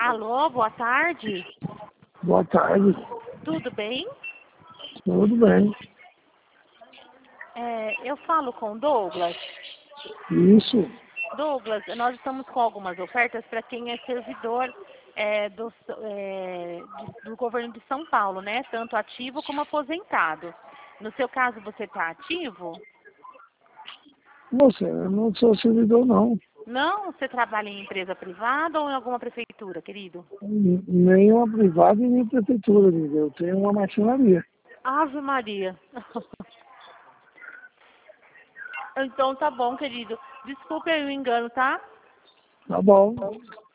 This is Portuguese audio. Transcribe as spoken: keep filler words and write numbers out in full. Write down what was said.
Alô, boa tarde. Boa tarde. Tudo bem? Tudo bem. É, eu falo com o Douglas. Isso. Douglas, nós estamos com algumas ofertas para quem é servidor é, do, é, de- do governo de São Paulo, né? Tanto ativo como aposentado. No seu caso, você está ativo? Moça, eu não sou servidor, não. Não? Você trabalha em empresa privada ou em alguma prefeitura, querido? Nem uma privada e nem prefeitura, amiga. Eu tenho uma marcenaria. Ave Maria. Então tá bom, querido. Desculpe aí o engano, tá? Tá bom.